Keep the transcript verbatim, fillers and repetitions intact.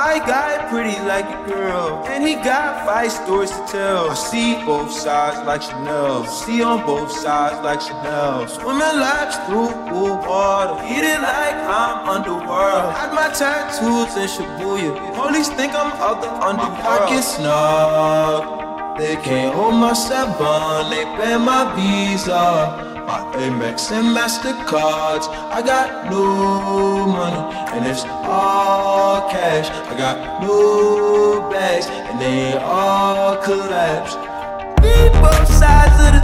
My guy pretty like a girl, and he got five stories to tell. I see both sides like Chanel, see on both sides like Chanel. Swimming laps through cool water, eat it like I'm underworld. Had my tattoos in Shibuya, police think I'm out the underworld. My pockets snug, they can't hold my seven, they pay my visa. My Amex and MasterCards, I got no money, and it's all cash. I got no bags, and they all collapse. Need both sides of the